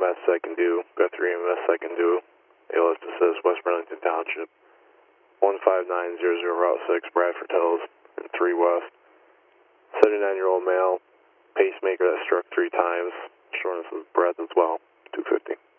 EMS I can do. Got 3 EMS I can do. ALS says West Burlington Township. 15900 Route 6, Bradford Hills, and 3 West. 79-year-old male, pacemaker that struck 3 times. Shortness of breath as well. 250.